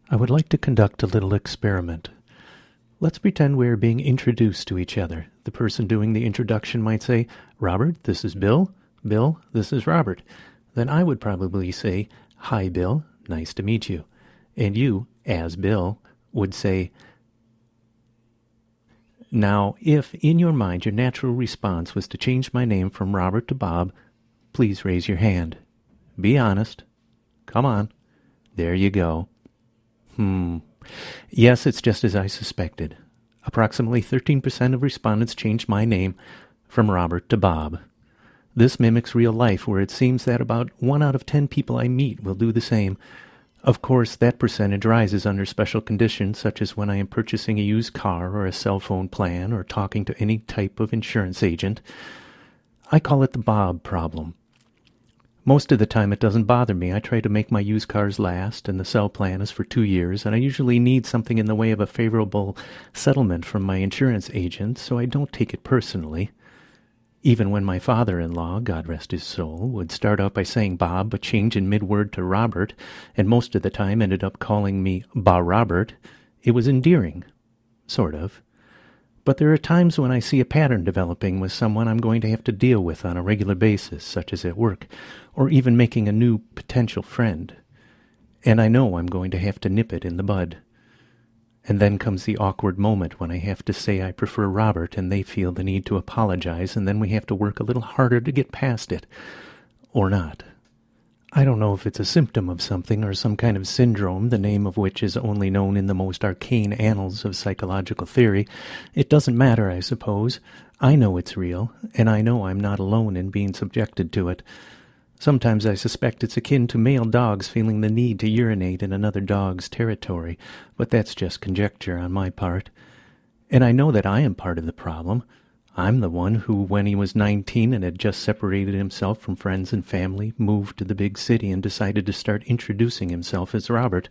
I would like to conduct a little experiment. Let's pretend we are being introduced to each other. The person doing the introduction might say, "Robert, this is Bill. Bill, this is Robert." Then I would probably say, "Hi, Bill. Nice to meet you." And you, as Bill, would say, now, if in your mind your natural response was to change my name from Robert to Bob, please raise your hand. Be honest. Come on. There you go. Yes, it's just as I suspected. Approximately 13% of respondents changed my name from Robert to Bob. This mimics real life, where it seems that about 1 out of 10 people I meet will do the same. Of course, that percentage rises under special conditions, such as when I am purchasing a used car or a cell phone plan or talking to any type of insurance agent. I call it the Bob problem. Most of the time it doesn't bother me. I try to make my used cars last, and the cell plan is for 2 years, and I usually need something in the way of a favorable settlement from my insurance agent, so I don't take it personally. Even when my father-in-law, God rest his soul, would start out by saying Bob, but change in mid-word to Robert, and most of the time ended up calling me Ba Robert, it was endearing. Sort of. But there are times when I see a pattern developing with someone I'm going to have to deal with on a regular basis, such as at work, or even making a new potential friend. And I know I'm going to have to nip it in the bud. And then comes the awkward moment when I have to say I prefer Robert and they feel the need to apologize, and then we have to work a little harder to get past it. Or not. I don't know if it's a symptom of something or some kind of syndrome, the name of which is only known in the most arcane annals of psychological theory. It doesn't matter, I suppose. I know it's real, and I know I'm not alone in being subjected to it. Sometimes I suspect it's akin to male dogs feeling the need to urinate in another dog's territory, but that's just conjecture on my part. And I know that I am part of the problem. I'm the one who, when he was 19 and had just separated himself from friends and family, moved to the big city and decided to start introducing himself as Robert.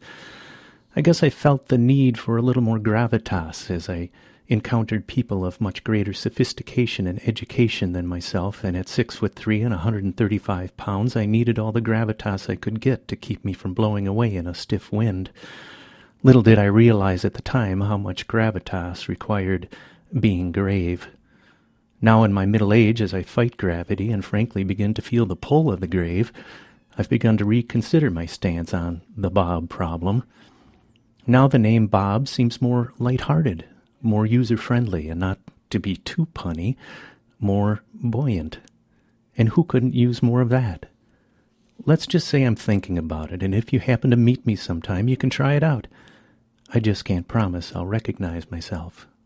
I guess I felt the need for a little more gravitas as I encountered people of much greater sophistication and education than myself, and at 6'3" and 135 pounds, I needed all the gravitas I could get to keep me from blowing away in a stiff wind. Little did I realize at the time how much gravitas required being grave. Now in my middle age, as I fight gravity and frankly begin to feel the pull of the grave, I've begun to reconsider my stance on the Bob problem. Now the name Bob seems more light-hearted, more user-friendly, and not to be too punny, more buoyant. And who couldn't use more of that? Let's just say I'm thinking about it, and if you happen to meet me sometime, you can try it out. I just can't promise I'll recognize myself.